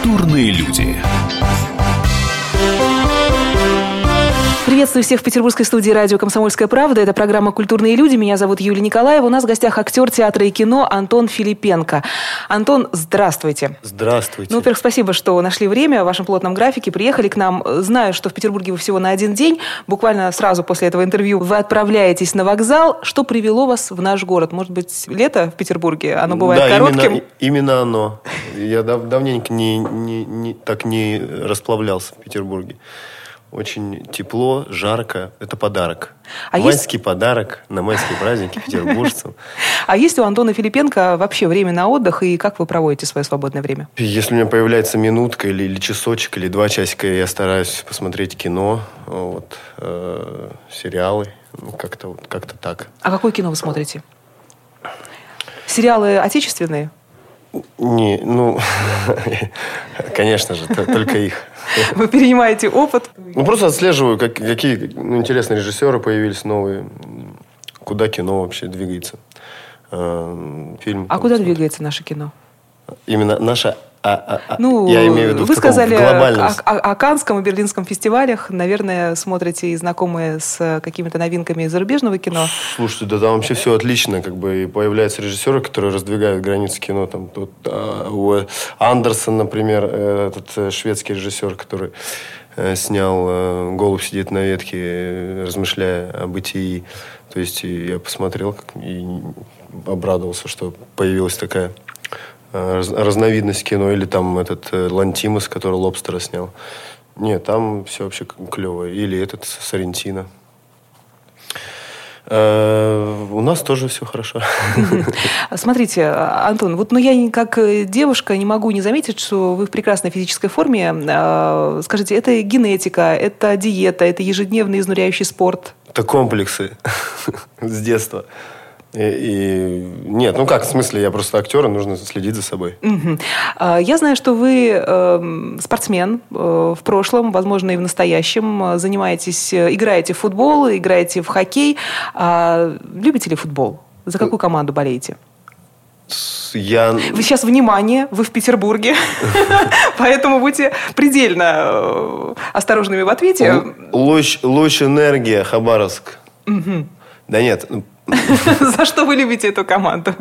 Культурные люди. Приветствую всех в петербургской студии радио «Комсомольская правда». Это программа «Культурные люди». Меня зовут Юлия Николаева. У нас в гостях актер театра и кино Антон Филипенко. Антон, здравствуйте. Здравствуйте. Во-первых, спасибо, что нашли время в вашем плотном графике, приехали к нам. Знаю, что в Петербурге вы всего на один день. Буквально сразу после этого интервью вы отправляетесь на вокзал. Что привело вас в наш город? Может быть, лето в Петербурге? Оно бывает коротким? Именно оно. Я давненько так не расплавлялся в Петербурге. Очень тепло, жарко. Это подарок. Майский подарок на майские праздники петербуржцам. А есть у Антона Филипенко вообще время на отдых? И как вы проводите свое свободное время? Если у меня появляется минутка или часочек, или 2 часика, я стараюсь посмотреть кино, сериалы. Как-то так. А какое кино вы смотрите? Сериалы отечественные? Конечно же, только их. Вы перенимаете опыт? Просто отслеживаю, какие интересные режиссеры появились новые, куда кино вообще двигается. Фильм. А куда двигается наше кино? Именно наше... я имею в виду вы сказали глобальном... о Каннском и Берлинском фестивалях. Наверное, смотрите и знакомы с какими-то новинками зарубежного кино. Слушайте, да там вообще все отлично. И появляются режиссеры, которые раздвигают границы кино. Там, Андерсон, например, этот шведский режиссер, который снял «Голубь сидит на ветке», размышляя о бытии. То есть я посмотрел и обрадовался, что появилась такая разновидность кино. Или там этот Лантимос, который «Лобстера» снял. Нет, там все вообще клево. Или этот Соррентино. У нас тоже все хорошо. Смотрите, Антон, я как девушка не могу не заметить, что вы в прекрасной физической форме. Скажите, это генетика, это диета, это ежедневный изнуряющий спорт? Это комплексы с детства. Нет, в смысле, я просто актер, и нужно следить за собой. Я знаю, что вы спортсмен в прошлом, возможно, и в настоящем. Играете в футбол, играете в хоккей. Любите ли футбол? За какую команду болеете? Вы сейчас, внимание, вы в Петербурге, поэтому будьте предельно осторожными в ответе. Луч энергия, Хабаровск. Да нет. За что вы любите эту команду?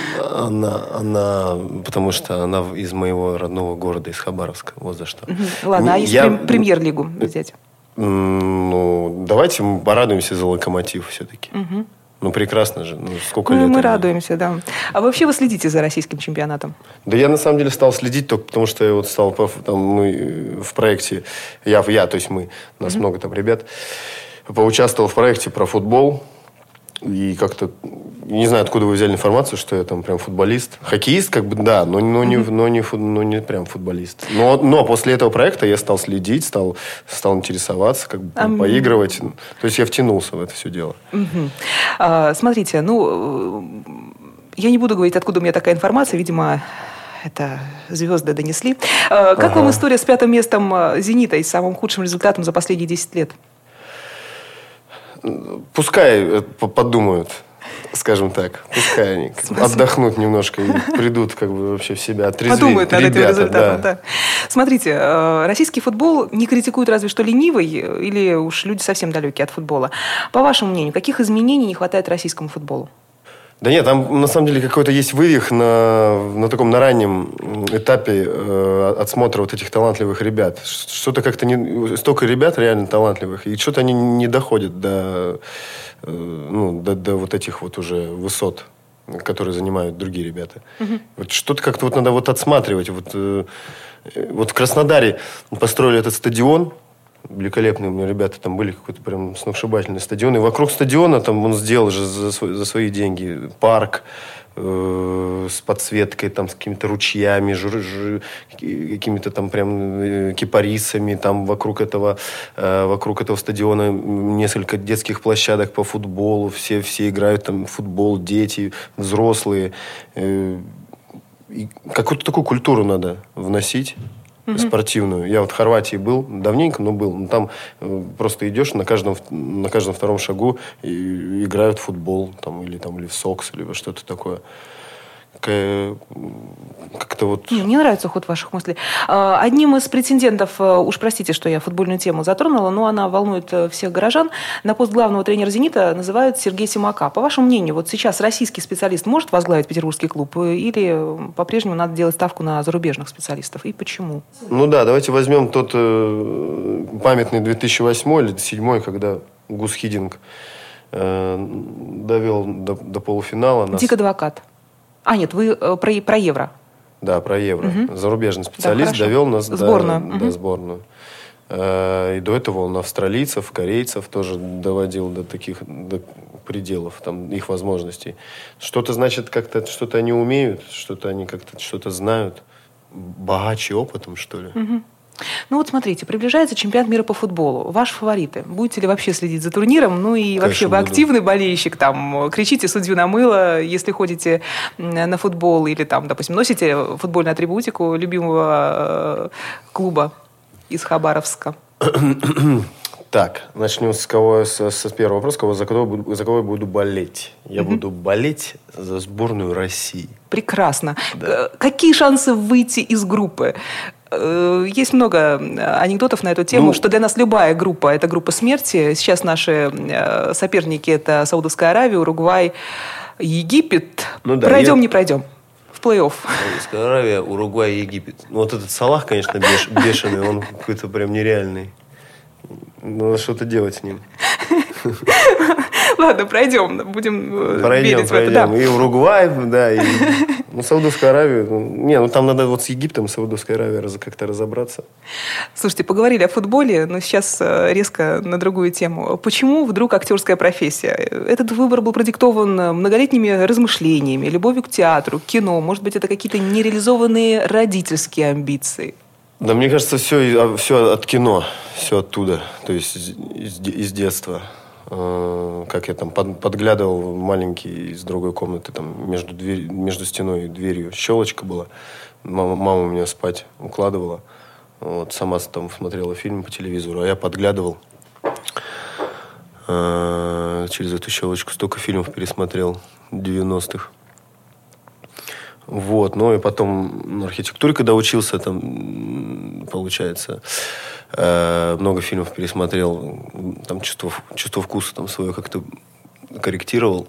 Потому что она из моего родного города, из Хабаровска. Вот за что. Ладно, а если премьер-лигу взять? Давайте мы порадуемся за «Локомотив» все-таки. Прекрасно же. Сколько лет? Мы радуемся, да. А вообще вы следите за российским чемпионатом? Да я на самом деле стал следить только потому, что я стал мы в проекте, то есть мы, у нас много там ребят, поучаствовал в проекте про футбол. И как-то, не знаю, откуда вы взяли информацию, что я там прям футболист. Хоккеист, да, но не прям футболист. Но после этого проекта я стал следить, стал интересоваться, поигрывать. То есть я втянулся в это все дело. Смотрите, я не буду говорить, откуда у меня такая информация, видимо... Это звезды донесли. Как вам история с 5-м местом «Зенита» и самым худшим результатом за последние 10 лет? Пускай подумают, скажем так. Пускай они отдохнут немножко и придут вообще в себя, отрезвеют. Подумают над этим результатом, да. Смотрите, российский футбол не критикует разве что ленивый, или уж люди совсем далекие от футбола. По вашему мнению, каких изменений не хватает российскому футболу? Да нет, там на самом деле какой-то есть вывих на раннем этапе отсмотра вот этих талантливых ребят. Что-то как-то столько ребят реально талантливых, и что-то они не доходят до вот этих вот уже высот, которые занимают другие ребята. Вот что-то как-то надо отсматривать. Вот в Краснодаре построили этот стадион. Великолепные у меня ребята там были, какой-то прям сногсшибательный стадион. И вокруг стадиона там он сделал же за свои деньги парк с подсветкой, там, с какими-то ручьями, какими-то там прям кипарисами. Там вокруг этого стадиона несколько детских площадок по футболу. Все играют там в футбол, дети, взрослые. И какую-то такую культуру надо вносить. Спортивную. Я в Хорватии был, давненько, но был. Там просто идешь, на каждом втором шагу и играют в футбол, или в сокс, или во что-то такое. как-то вот... Мне нравится ход ваших мыслей. Одним из претендентов, уж простите, что я футбольную тему затронула, но она волнует всех горожан, на пост главного тренера «Зенита» называют Сергея Симака. По вашему мнению, вот сейчас российский специалист может возглавить петербургский клуб или по-прежнему надо делать ставку на зарубежных специалистов? И почему? Ну да, давайте возьмем тот памятный 2008 или 2007, когда Гус Хидинг довел до полуфинала. Дик Адвокат. Нет, вы про Евро. Да, про Евро. Угу. Зарубежный специалист довел нас до сборную. И до этого он австралийцев, корейцев тоже доводил до пределов там, их возможностей. Что-то значит, как-то что-то они умеют, что-то они как-то что-то знают. Богаче опытом, что ли. Угу. Ну вот смотрите, приближается чемпионат мира по футболу. Ваши фавориты. Будете ли вообще следить за турниром? Ну и вообще, вы активный болельщик? Там, кричите судью на мыло, если ходите на футбол или, там, допустим, носите футбольную атрибутику любимого клуба из Хабаровска? Так, начнем с первого вопроса. За кого я буду болеть? Я буду болеть за сборную России. Прекрасно. Да. Какие шансы выйти из группы? Есть много анекдотов на эту тему, что для нас любая группа – это группа смерти. Сейчас наши соперники – это Саудовская Аравия, Уругвай, Египет. Пройдем, не пройдем. В плей-офф. Саудовская Аравия, Уругвай, Египет. Вот этот Салах, конечно, бешеный, он какой-то прям нереальный. Надо что-то делать с ним. Ладно, пройдем, будем верить в это. Да. И Уругвай, да, и Саудовскую Аравию. Там надо вот с Египтом, Саудовской Аравией как-то разобраться. Слушайте, поговорили о футболе, но сейчас резко на другую тему. Почему вдруг актерская профессия? Этот выбор был продиктован многолетними размышлениями, любовью к театру, к кино. Может быть, это какие-то нереализованные родительские амбиции? Да, мне кажется, все от кино, все оттуда, то есть из детства. Как я там подглядывал маленький из другой комнаты, там между стеной и дверью щелочка была. Мама меня спать укладывала. Вот, сама там смотрела фильм по телевизору, а я подглядывал через эту щелочку. Столько фильмов пересмотрел 90-х. Вот, и потом на архитектуре, когда учился, там, получается, много фильмов пересмотрел, там чувство вкуса там свое как-то корректировал.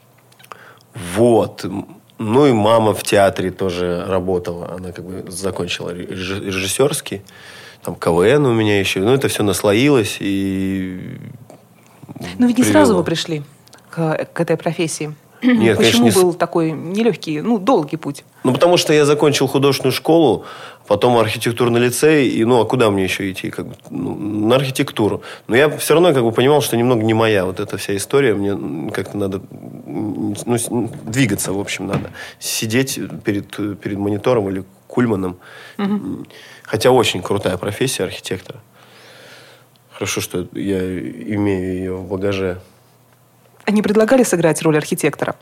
Вот. И мама в театре тоже работала. Она как бы закончила режиссерский. Там КВН у меня еще. Это все наслоилось и... Но ведь не сразу вы пришли к этой профессии. Нет, почему конечно, был такой нелегкий, долгий путь? Потому что я закончил художественную школу, потом архитектурный лицей, и а куда мне еще идти? На архитектуру. Но я все равно понимал, что немного не моя вот эта вся история. Мне как-то надо двигаться, в общем, надо. Сидеть перед монитором или кульманом. Угу. Хотя очень крутая профессия архитектора. Хорошо, что я имею ее в багаже. Они предлагали сыграть роль архитектора?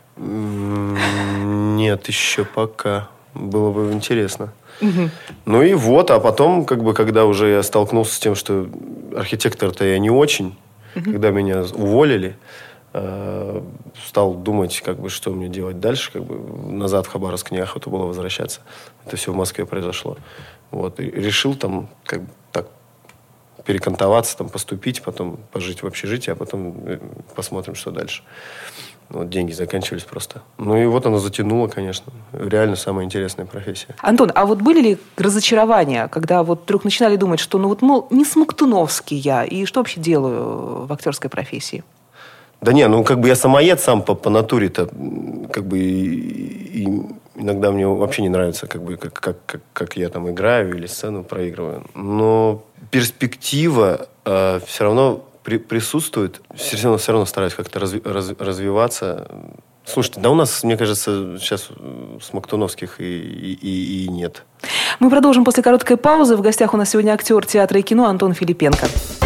Нет, еще пока. Было бы интересно. Угу. А потом, когда уже я столкнулся с тем, что архитектор-то я не очень, когда меня уволили, стал думать, что мне делать дальше, назад в Хабаровск неохота было возвращаться. Это все в Москве произошло. Вот. И решил там так перекантоваться, там, поступить, потом пожить в общежитии, а потом посмотрим, что дальше. Деньги заканчивались просто. Оно затянуло, конечно. Реально самая интересная профессия. Антон, а были ли разочарования, когда вдруг начинали думать, что, не смоктуновский я, и что вообще делаю в актерской профессии? Да не, я самоед сам по натуре-то, и иногда мне вообще не нравится, как я там играю или сцену проигрываю. Но перспектива все равно присутствует. Все равно стараюсь как-то развиваться. Слушайте, у нас, мне кажется, сейчас смоктуновских и нет. Мы продолжим после короткой паузы. В гостях у нас сегодня актер театра и кино Антон Филипенко.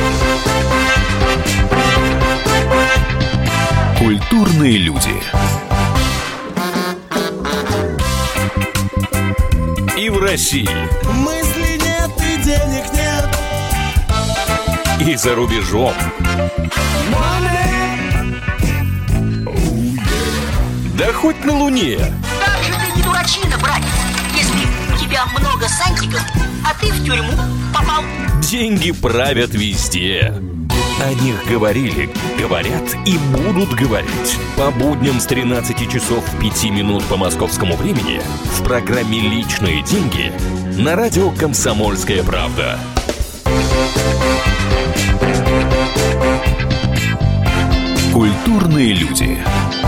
Культурные люди. И в России. Мысли нет и денег нет. И за рубежом. Money. Да хоть на Луне. Как же ты не причина, братец, если у тебя много сантиков, а ты в тюрьму попал? Деньги правят везде. О них говорили, говорят и будут говорить. По будням с 13 часов 5 минут по московскому времени в программе «Личные деньги» на радио «Комсомольская правда». Культурные люди.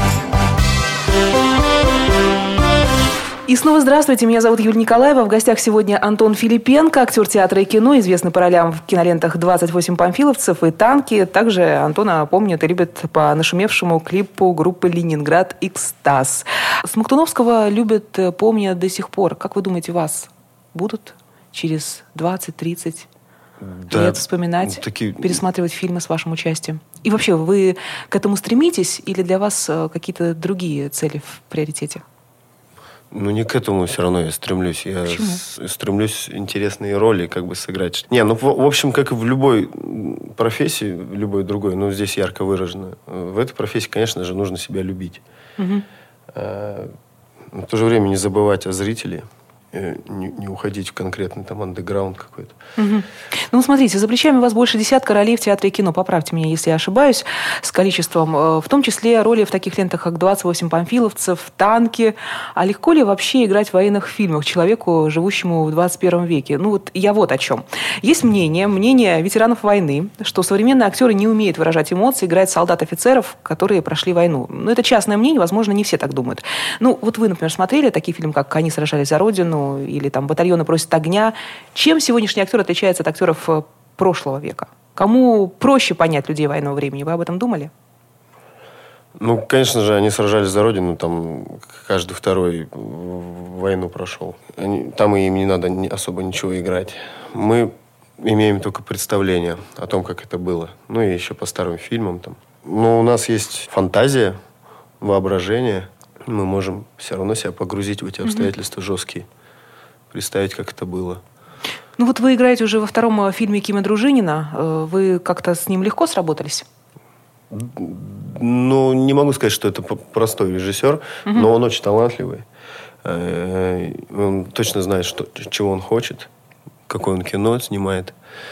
И снова здравствуйте, меня зовут Юлия Николаева. В гостях сегодня Антон Филипенко, актер театра и кино, известный по ролям в кинолентах «28 панфиловцев» и «Танки». Также Антона помнят и любят по нашумевшему клипу группы «Ленинград. Экстаз». Смоктуновского любят, помнят до сих пор. Как вы думаете, вас будут через 20-30 лет вспоминать, пересматривать фильмы с вашим участием? И вообще, вы к этому стремитесь или для вас какие-то другие цели в приоритете? Ну, не к этому все равно я стремлюсь. Я стремлюсь интересные роли как бы сыграть. В общем, как и в любой профессии, в любой другой, но здесь ярко выражено. В этой профессии, конечно же, нужно себя любить. Угу. В то же время не забывать о зрителе. Не уходить в конкретный там андеграунд какой-то. Угу. Ну, смотрите, за плечами у вас больше десятка ролей в театре и кино. Поправьте меня, если я ошибаюсь, с количеством. В том числе роли в таких лентах, как «28 панфиловцев», «Танки». А легко ли вообще играть в военных фильмах человеку, живущему в 21 веке? Ну, вот я вот о чем. Есть мнение ветеранов войны, что современные актеры не умеют выражать эмоции, играть солдат-офицеров, которые прошли войну. Ну, это частное мнение, возможно, не все так думают. Ну, вот вы, например, смотрели такие фильмы, как «Они сражались за Родину», или там «Батальоны просят огня». Чем сегодняшний актер отличается от актеров прошлого века? Кому проще понять людей военного времени? Вы об этом думали? Ну, конечно же, они сражались за Родину. Там каждый второй войну прошел. Там им не надо особо ничего играть. Мы имеем только представление о том, как это было. Ну, и еще по старым фильмам. Там. Но у нас есть фантазия, воображение. Мы можем все равно себя погрузить в эти обстоятельства жесткие. Представить, как это было. Ну вот вы играете уже во втором фильме Кима Дружинина. Вы как-то с ним легко сработались? Ну, не могу сказать, что это простой режиссер, но он очень талантливый. Он точно знает, чего он хочет, какое он кино снимает.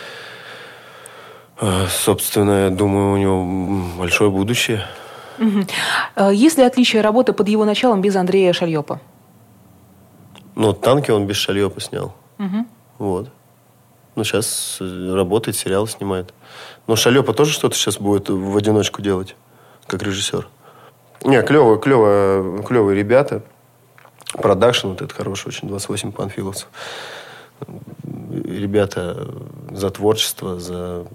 Собственно, я думаю, у него большое будущее. Есть ли отличие работы под его началом без Андрея Шальёпа? Ну, «Танки» он без Шальёпа снял. Вот. Ну, сейчас работает, сериал снимает. Но Шальёпа тоже что-то сейчас будет в одиночку делать, как режиссер. Не, клевые ребята. Продакшн вот этот хороший очень, 28 панфиловцев. Ребята за творчество, за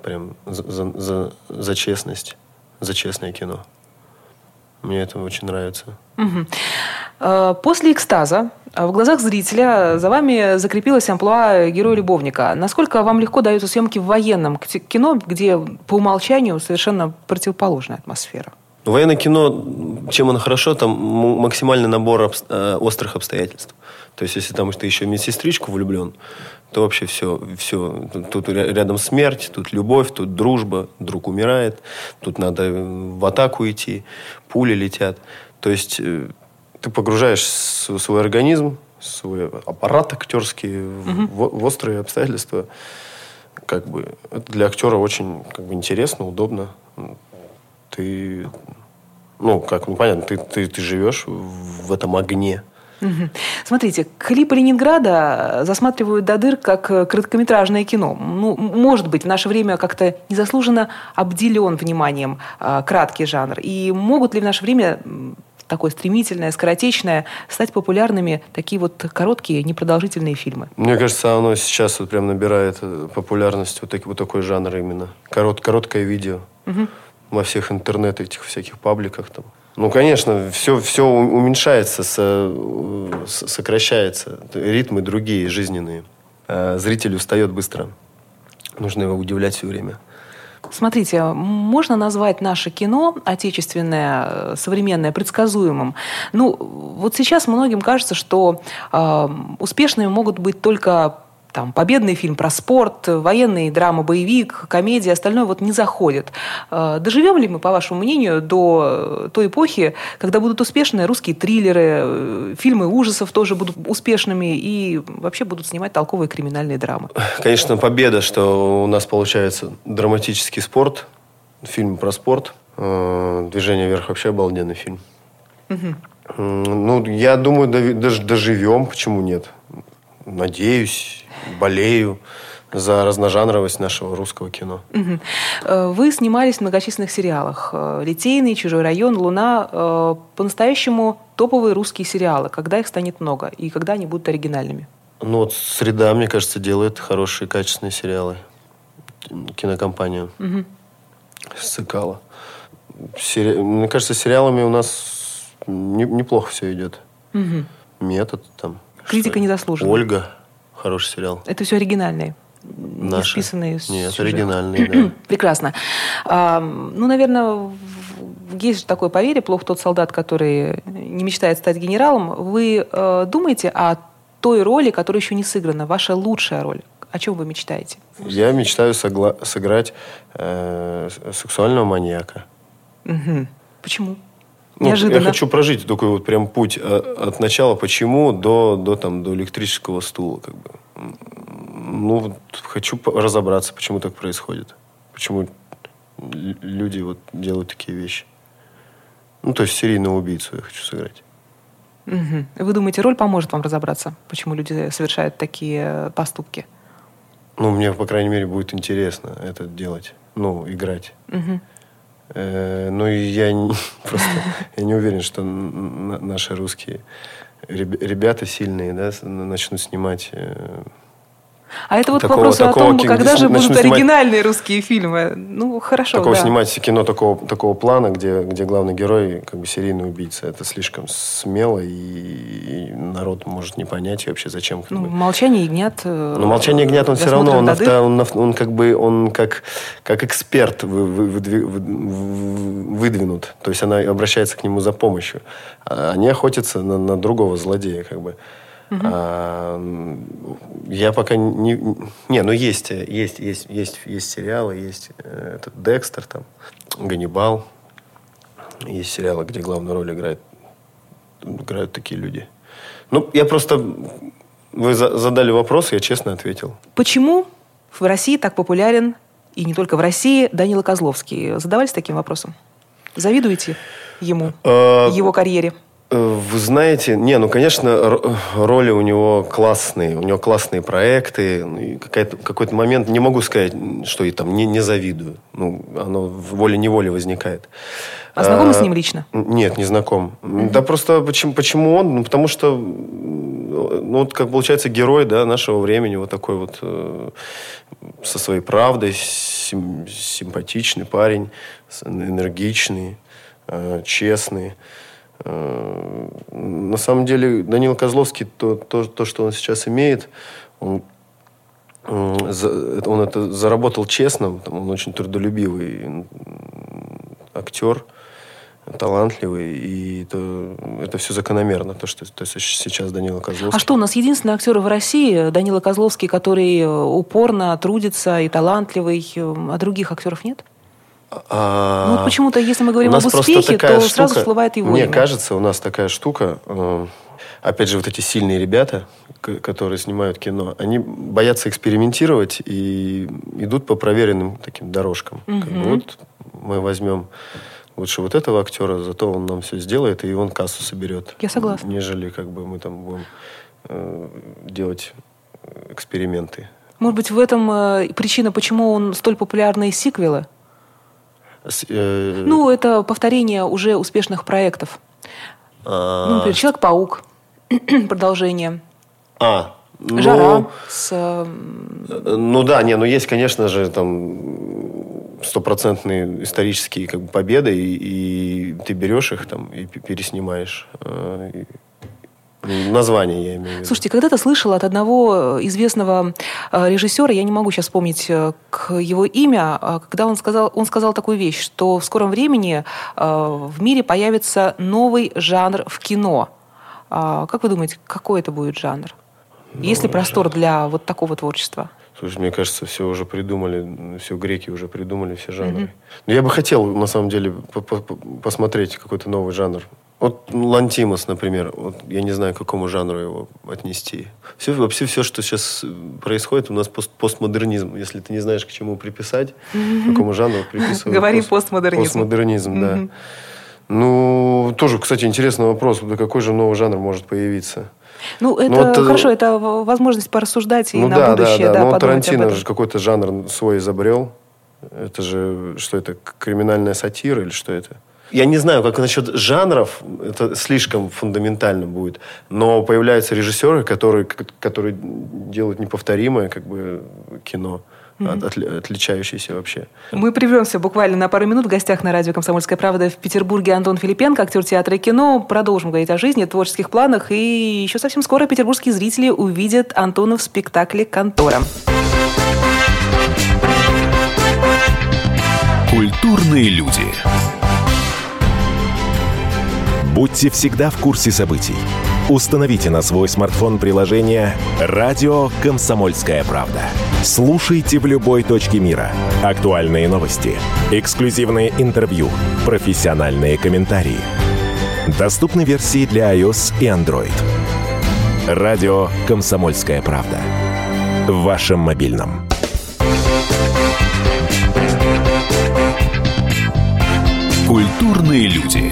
честность, за честное кино. Мне это очень нравится. После «Экстаза» в глазах зрителя за вами закрепилась амплуа героя-любовника. Насколько вам легко даются съемки в военном кино, где по умолчанию совершенно противоположная атмосфера? Военное кино, чем оно хорошо, там максимальный набор острых обстоятельств. То есть, если там ты еще в медсестричку влюблен, то вообще все. Тут рядом смерть, тут любовь, тут дружба, друг умирает, тут надо в атаку идти, пули летят. То есть, ты погружаешь свой организм, свой аппарат актерский в острые обстоятельства. Как бы, это для актера очень интересно, удобно. Ты, понятно, ты живешь в этом огне. Смотрите, клипы Ленинграда засматривают до дыр как короткометражное кино. Ну, может быть, в наше время как-то незаслуженно обделен вниманием краткий жанр. И могут ли в наше время такое стремительное, скоротечное стать популярными такие вот короткие, непродолжительные фильмы? Мне кажется, оно сейчас вот прям набирает популярность, вот такой жанр именно. Короткое видео. Во всех интернет этих всяких пабликах там. Ну, конечно, все уменьшается, сокращается. Ритмы другие, жизненные. Зритель устает быстро. Нужно его удивлять все время. Смотрите, можно назвать наше кино, отечественное, современное, предсказуемым? Ну, вот сейчас многим кажется, что успешными могут быть только там победный фильм про спорт, военный, драма, боевик, комедия, остальное вот не заходит. Доживем ли мы, по вашему мнению, до той эпохи, когда будут успешные русские триллеры, фильмы ужасов тоже будут успешными и вообще будут снимать толковые криминальные драмы? Конечно, победа, что у нас получается драматический спорт, фильм про спорт. «Движение вверх» вообще обалденный фильм. Ну, я думаю, даже доживем, почему нет? Надеюсь, болею за разножанровость нашего русского кино. Вы снимались в многочисленных сериалах. «Литейный», «Чужой район», «Луна». По-настоящему топовые русские сериалы. Когда их станет много? И когда они будут оригинальными? Ну, вот «Среда», мне кажется, делает хорошие, качественные сериалы. Кинокомпания Сыкало. Мне кажется, сериалами у нас неплохо все идет. «Метод» там. «Критика незаслуженная». «Ольга». Хороший сериал. Это все оригинальные? Наши. Не списанные с Нет, чужих? оригинальные, да. Прекрасно. Ну, наверное, есть же такое поверье, плох тот солдат, который не мечтает стать генералом. Вы думаете о той роли, которая еще не сыграна, ваша лучшая роль? О чем вы мечтаете? Я мечтаю сыграть сексуального маньяка. Почему? Ну, Неожиданно. я хочу прожить такой вот прям путь от начала «почему» до электрического стула. Как бы. Ну, хочу разобраться, почему так происходит. Почему люди вот делают такие вещи. Ну, то есть серийного убийцу я хочу сыграть. Вы думаете, роль поможет вам разобраться, почему люди совершают такие поступки? Ну, мне, по крайней мере, будет интересно это делать. Ну, играть. Ну, и я не уверен, что наши русские ребята сильные, да, начнут снимать... А это вот вопрос о том, когда же будут оригинальные русские фильмы. Ну, хорошо, да. Снимать кино такого плана, где главный герой как бы серийный убийца. Это слишком смело, и народ может не понять вообще, зачем. «Молчание ягнят». Но «Молчание ягнят», он все равно, он как эксперт выдвинут. То есть она обращается к нему за помощью. Они охотятся на другого злодея, как бы. Я пока не... ну есть сериалы, есть этот «Декстер», там, «Ганнибал». Есть сериалы, где главную роль играют такие люди. Ну, я просто... Вы задали вопрос, я честно ответил. Почему в России так популярен, и не только в России, Данила Козловский? Задавались таким вопросом? Завидуете ему, его карьере? Вы знаете, конечно, роли у него классные проекты. Какой-то момент, не могу сказать, что и там не завидую. Ну, оно волей-неволей возникает. А знакомы с ним лично? Нет, не знаком. Да просто почему он? Ну, потому что, вот как получается, герой, да, нашего времени, вот такой вот со своей правдой, симпатичный парень, энергичный, честный. На самом деле Данила Козловский, то, что он сейчас имеет, он это заработал честно, он очень трудолюбивый актер, талантливый, и это все закономерно, то, что сейчас Данила Козловский. А что, у нас единственный актер в России, Данила Козловский, который упорно трудится и талантливый, а других актеров нет? Ну, вот почему-то, если мы говорим об успехе, то сразу всплывает его имя. Мне кажется, у нас такая штука, опять же, вот эти сильные ребята, которые снимают кино, они боятся экспериментировать и идут по проверенным таким дорожкам. Как бы вот мы возьмем лучше вот этого актера, зато он нам все сделает, и он кассу соберет. Я согласна. Нежели как бы мы там будем делать эксперименты. Может быть, в этом причина, почему он столь популярный сиквелы? Ну, это повторение уже успешных проектов. Ну, например, «Человек-паук», продолжение. «Жара» с... Ну да, есть, конечно же, там стопроцентные исторические как бы победы, и ты берешь их там и переснимаешь. Название я имею в виду. Слушайте, когда-то слышала от одного известного режиссера, я не могу сейчас вспомнить его имя, когда он сказал такую вещь, что в скором времени в мире появится новый жанр в кино. Как вы думаете, какой это будет жанр? Есть ли простор для вот такого творчества? Слушай, мне кажется, все уже придумали, все греки уже придумали, все жанры. Но я бы хотел, на самом деле, посмотреть какой-то новый жанр. Вот Лантимос, например, вот я не знаю, к какому жанру его отнести. Вообще все, что сейчас происходит, у нас постмодернизм. Если ты не знаешь, к чему приписать, к какому жанру приписывать. Говори постмодернизм. Постмодернизм, да. Ну, тоже, кстати, интересный вопрос. Да какой же новый жанр может появиться? Ну, это хорошо, это возможность порассуждать и на будущее, да, но подумать Тарантино об этом. же какой-то жанр свой изобрел. Это же, что это, криминальная сатира или что это? Я не знаю, как насчет жанров, это слишком фундаментально будет, но появляются режиссеры, которые делают неповторимое как бы кино, отличающееся вообще. Мы прервемся буквально на пару минут. В гостях на радио «Комсомольская правда» в Петербурге Антон Филипенко, актер театра и кино. Продолжим говорить о жизни, творческих планах. И еще совсем скоро петербургские зрители увидят Антона в спектакле «Контора». Культурные люди. Будьте всегда в курсе событий. Установите на свой смартфон приложение «Радио Комсомольская правда». Слушайте в любой точке мира. Актуальные новости, эксклюзивные интервью, профессиональные комментарии. Доступны версии для iOS и Android. «Радио Комсомольская правда». В вашем мобильном. Культурные люди.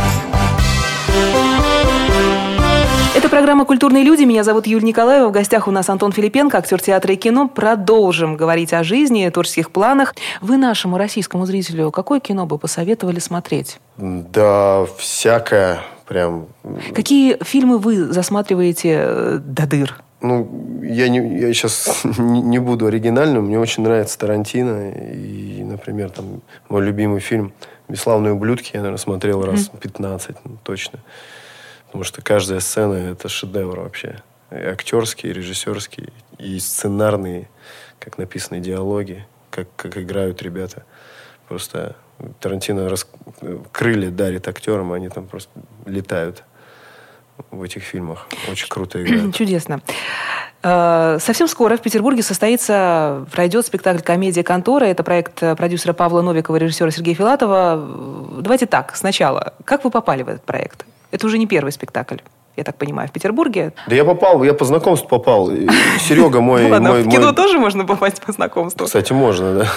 Это программа «Культурные люди». Меня зовут Юлия Николаева. В гостях у нас Антон Филипенко, актер театра и кино. Продолжим говорить о жизни, творческих планах. Вы нашему российскому зрителю какое кино бы посоветовали смотреть? Да, всякое прям. Какие фильмы вы засматриваете до дыр? Ну, я сейчас не буду оригинальным. Мне очень нравится Тарантино. И, например, там мой любимый фильм «Бесславные ублюдки» я, наверное, смотрел раз 15, точно. Потому что каждая сцена – это шедевр вообще. И актерские, и режиссерские, и сценарные, как написаны диалоги, как играют ребята. Просто Тарантино крылья дарит актерам, они там просто летают в этих фильмах. Очень круто играют. Чудесно. Совсем скоро в Петербурге пройдет спектакль «Комедия «Контора». Это проект продюсера Павла Новикова и режиссера Сергея Филатова. Давайте так, сначала. Как вы попали в этот проект? Это уже не первый спектакль, я так понимаю, в Петербурге. Да я по знакомству попал. Серега мой... Ладно, в кино тоже можно попасть по знакомству? Кстати, можно, да.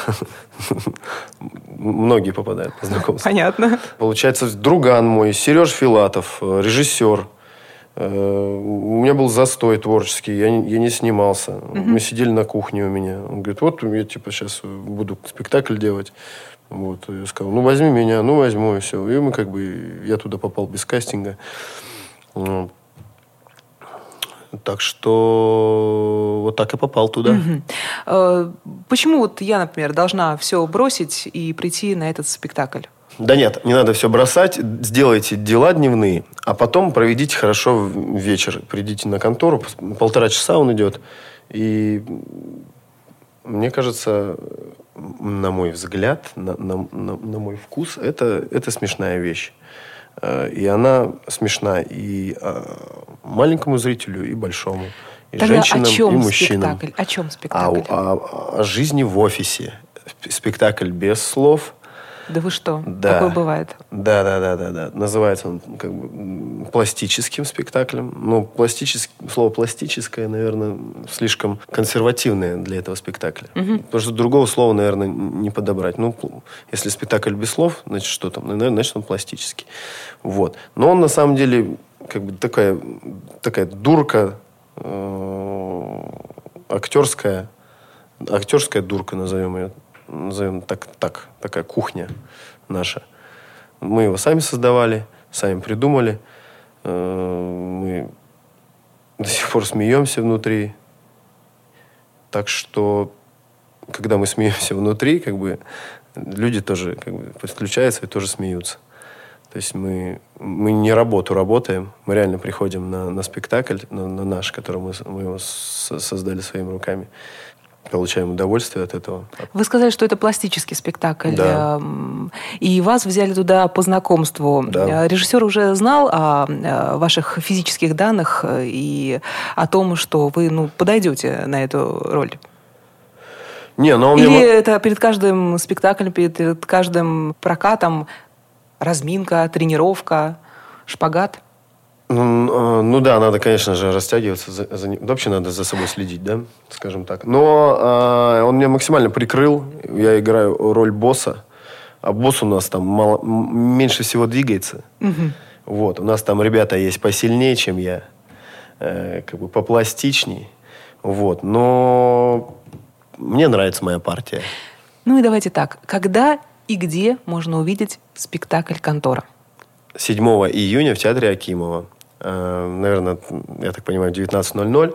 Многие попадают по знакомству. Понятно. Получается, друган мой, Сереж Филатов, режиссер. У меня был застой творческий, я не снимался. Мы сидели на кухне у меня. Он говорит, вот я типа сейчас буду спектакль делать. Вот, я сказал, ну возьми меня, ну возьму, и все. И мы как бы, я туда попал без кастинга. Так что вот так и попал туда. Почему вот я, например, должна все бросить и прийти на этот спектакль? Да нет, не надо все бросать. Сделайте дела дневные, а потом проведите хорошо вечер. Придите на контору, 1,5 часа он идет. И мне кажется, на мой взгляд, на мой вкус, это смешная вещь. И она смешна и маленькому зрителю, и большому. И тогда женщинам, о чем и мужчинам. Спектакль? О чем спектакль? О жизни в офисе. Спектакль без слов. Да вы что? Да. Такое бывает? Да. Называется он как бы пластическим спектаклем. Ну, слово пластическое, наверное, слишком консервативное для этого спектакля. Потому что другого слова, наверное, не подобрать. Ну, если спектакль без слов, значит, что там? Значит, он пластический. Вот. Но он, на самом деле, как бы такая дурка, актерская дурка, назовем ее. Назовем так, такая кухня наша. Мы его сами создавали, сами придумали. Мы до сих пор смеемся внутри. Так что, когда мы смеемся внутри, как бы люди тоже как бы подключаются и тоже смеются. То есть мы не работу работаем, мы реально приходим на спектакль, на наш, который мы его создали своими руками. получаем удовольствие от этого. Вы сказали, что это пластический спектакль. Да. И вас взяли туда по знакомству. Да. Режиссер уже знал о ваших физических данных и о том, что вы подойдете на эту роль? Не, но Или это перед каждым спектаклем, перед каждым прокатом разминка, тренировка, шпагат? Ну да, надо, конечно же, растягиваться. Вообще надо за собой следить, да, скажем так. Но он меня максимально прикрыл. Я играю роль босса. А босс у нас там меньше всего двигается. Угу. Вот. У нас там ребята есть посильнее, чем я. Как бы попластичней. Вот. Но мне нравится моя партия. Ну и давайте так. Когда и где можно увидеть спектакль «Контора»? 7 июня в театре Акимова. Наверное, я так понимаю, 19:00.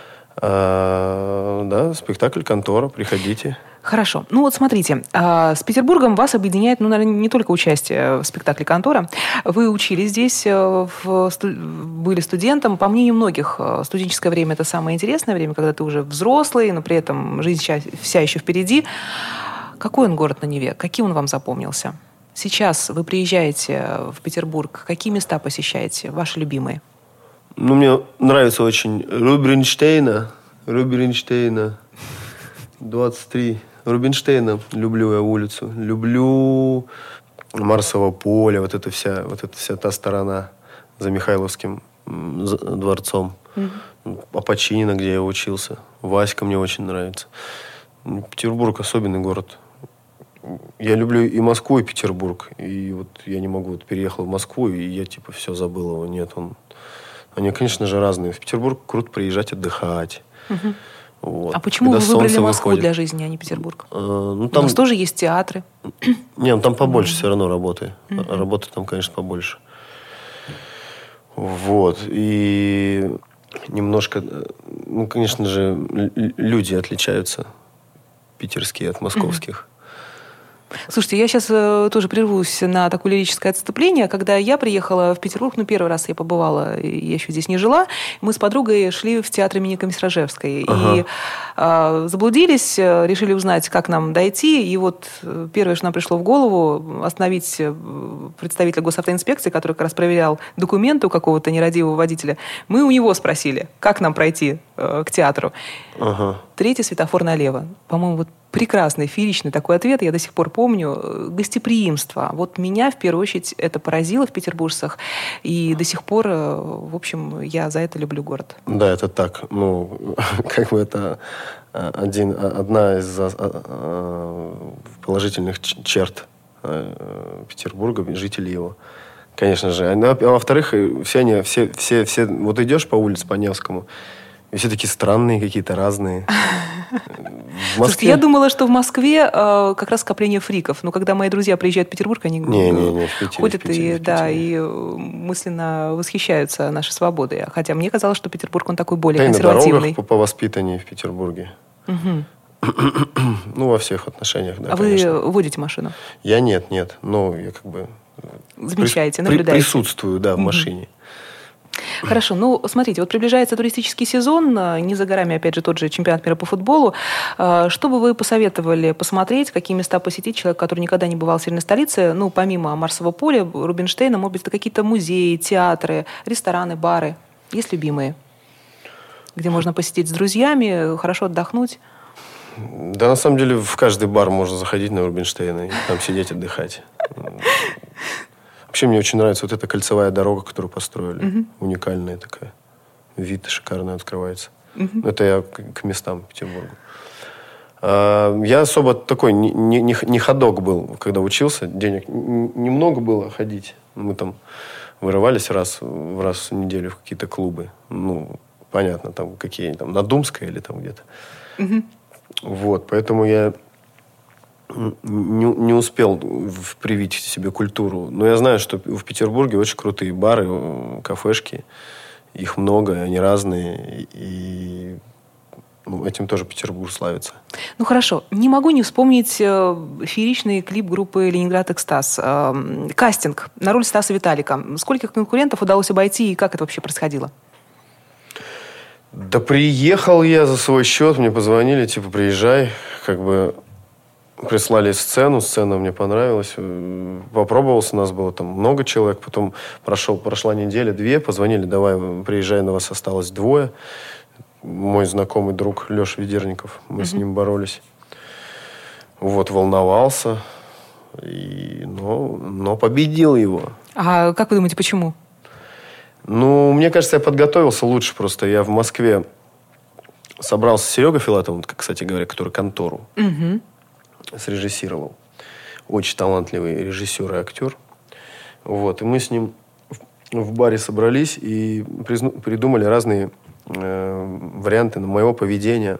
Да, спектакль «Контора». Приходите. Хорошо. Ну вот смотрите, с Петербургом вас объединяет, наверное, не только участие в спектакле «Контора». Вы учились здесь, были студентом. По мнению многих, студенческое время – это самое интересное время, когда ты уже взрослый, но при этом жизнь вся еще впереди. Какой он город на Неве? Каким он вам запомнился? Сейчас вы приезжаете в Петербург. Какие места посещаете? Ваши любимые? Ну, мне нравится очень Рубинштейна, 23. Рубинштейна люблю я улицу. Люблю Марсово поле, вот эта вся та сторона за Михайловским дворцом. Апочинина, где я учился. Васька мне очень нравится. Петербург особенный город. Я люблю и Москву, и Петербург. И вот я не могу. Переехал в Москву, и я все забыл его. Нет, они, конечно же, разные. В Петербург круто приезжать отдыхать. Угу. Вот. А почему когда вы выбрали Москву выходит для жизни, а не Петербург? Там... У нас тоже есть театры. Не, там побольше все равно работы. Работы там, конечно, побольше. Вот. И немножко... конечно же, люди отличаются. Питерские от московских. Слушайте, я сейчас тоже прервусь на такое лирическое отступление. Когда я приехала в Петербург, первый раз я побывала, я еще здесь не жила, мы с подругой шли в театр имени Комиссаражевской. Ага. И заблудились, решили узнать, как нам дойти. И вот первое, что нам пришло в голову, остановить представителя госавтоинспекции, который как раз проверял документы у какого-то нерадивого водителя. Мы у него спросили, как нам пройти к театру. Ага. 3-й светофор налево. По-моему, вот прекрасный, фееричный такой ответ, я до сих пор помню. Гостеприимство. Вот меня, в первую очередь, это поразило в петербуржцах. И до сих пор, в общем, я за это люблю город. Да, это так. Как бы это одна из положительных черт Петербурга, жителей его. Конечно же. А во-вторых, все вот идешь по улице, по Невскому, и все такие странные, какие-то разные. Слушайте, я думала, что в Москве как раз скопление фриков. Но когда мои друзья приезжают в Петербург, они ходят и мысленно восхищаются нашей свободой. Хотя мне казалось, что Петербург, он такой более консервативный. На дорогах повоспитаннее в Петербурге. Во всех отношениях, да, конечно. Вы водите машину? Я нет. Но я как бы... Замечаете, наблюдаете? Присутствую, да, в машине. Хорошо. Смотрите, вот приближается туристический сезон, не за горами, опять же, тот же чемпионат мира по футболу. Что бы вы посоветовали посмотреть, какие места посетить человек, который никогда не бывал в северной столице, помимо Марсового поля, Рубинштейна, может быть, это какие-то музеи, театры, рестораны, бары? Есть любимые? Где можно посетить с друзьями, хорошо отдохнуть? Да, на самом деле, в каждый бар можно заходить на Рубинштейна и там сидеть, отдыхать. Вообще, мне очень нравится вот эта кольцевая дорога, которую построили. Уникальная такая. Вид шикарный открывается. Это я к местам Петербурга. Я особо такой не ходок был, когда учился. Денег немного было ходить. Мы там вырывались раз в неделю в какие-то клубы. Понятно, там какие там, на Думской или там где-то. Вот, поэтому я не успел привить себе культуру. Но я знаю, что в Петербурге очень крутые бары, кафешки. Их много, они разные. И этим тоже Петербург славится. Хорошо. Не могу не вспомнить фееричный клип группы «Ленинград Экстаз». Кастинг на роль Стаса Виталика. Скольких конкурентов удалось обойти и как это вообще происходило? Да приехал я за свой счет, мне позвонили, типа, приезжай, как бы прислали сцена мне понравилась, попробовался, нас было там много человек, потом прошла неделя-две, позвонили, давай, приезжай, на вас осталось 2. Мой знакомый друг Леша Ведерников, мы с ним боролись. Вот, волновался, но победил его. А как вы думаете, почему? Ну, мне кажется, я подготовился лучше просто. Я в Москве собрался с Серегой Филатовым, кстати говоря, который «Контору» срежиссировал. Очень талантливый режиссер и актер. Вот. И мы с ним в баре собрались и придумали разные варианты моего поведения,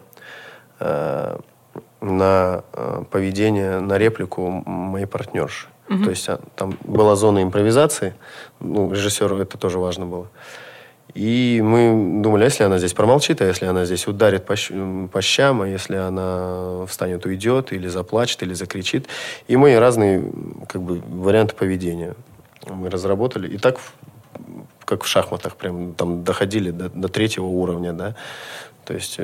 на поведение, на реплику моей партнерши. То есть там была зона импровизации. Ну, режиссеру это тоже важно было. И мы думали, а если она здесь промолчит, а если она здесь ударит по щам, а если она встанет, уйдет, или заплачет, или закричит. И мы разные как бы варианты поведения мы разработали. И так, как в шахматах, прям там доходили до 3-го уровня, да. То есть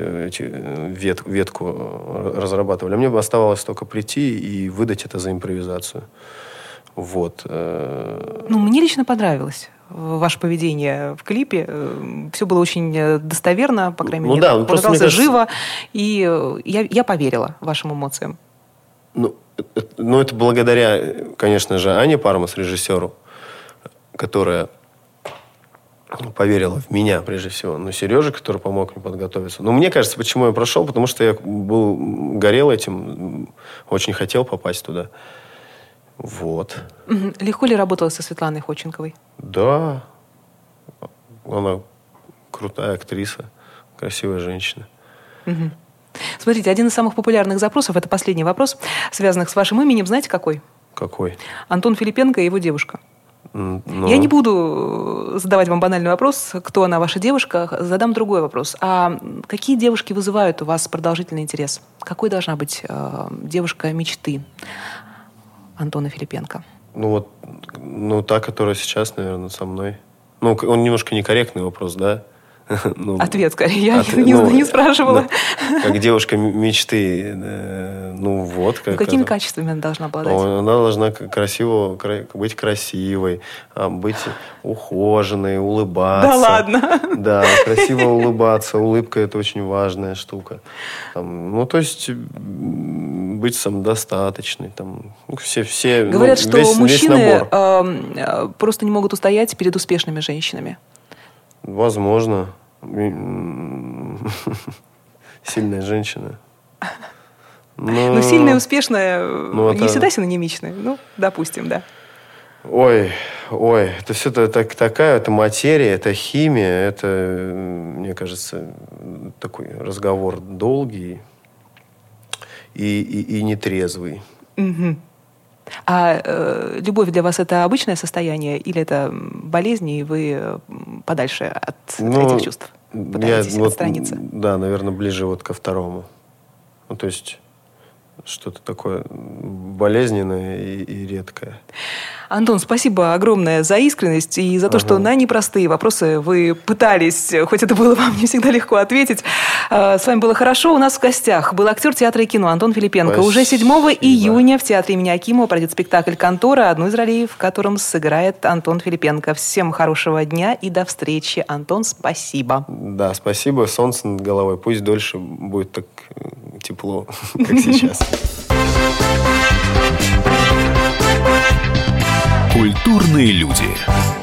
ветку разрабатывали. А мне бы оставалось только прийти и выдать это за импровизацию. Вот. Ну, мне лично понравилось ваше поведение в клипе. Все было очень достоверно, по крайней мере. Да, показался живо. И я поверила вашим эмоциям. Ну, это благодаря, конечно же, Ане Пармас, режиссеру, которая поверила в меня, прежде всего. Но Сережа, который помог мне подготовиться. Но мне кажется, почему я прошел, потому что я горел этим, очень хотел попасть туда. Вот. Легко ли работалось со Светланой Ходченковой? Да. Она крутая актриса, красивая женщина. Смотрите, один из самых популярных запросов, это последний вопрос, связанных с вашим именем, знаете, какой? Какой? Антон Филипенко и его девушка. Я не буду задавать вам банальный вопрос, кто она, ваша девушка. Задам другой вопрос. А какие девушки вызывают у вас продолжительный интерес? Какой должна быть девушка мечты Антона Филипенко? Та, которая сейчас, наверное, со мной. Он немножко некорректный вопрос, да? Ответ, скорее. Я не спрашивала. Как девушка мечты. Какими качествами она должна обладать? Она должна быть красивой, быть ухоженной, улыбаться. Да ладно? Да, красиво улыбаться. Улыбка – это очень важная штука. То есть быть самодостаточной. Говорят, что мужчины просто не могут устоять перед успешными женщинами. Возможно. Сильная женщина. Но сильная и успешная не всегда синонимичны. Допустим, да. Ой, это все это материя, это химия, это, мне кажется, такой разговор долгий и нетрезвый. А любовь для вас это обычное состояние или это болезнь, и вы подальше от этих чувств пытаетесь отстраниться? Да, наверное, ближе ко второму. То есть что-то такое болезненное и редкое. Антон, спасибо огромное за искренность и за то, что на непростые вопросы вы пытались, хоть это было вам не всегда легко ответить. С вами было хорошо. У нас в гостях был актер театра и кино Антон Филипенко. Спасибо. Уже 7 июня в театре имени Акимова пройдет спектакль «Контора», одну из ролей в котором сыграет Антон Филипенко. Всем хорошего дня и до встречи. Антон, спасибо. Да, спасибо. Солнце над головой. Пусть дольше будет так тепло, как сейчас. Культурные люди.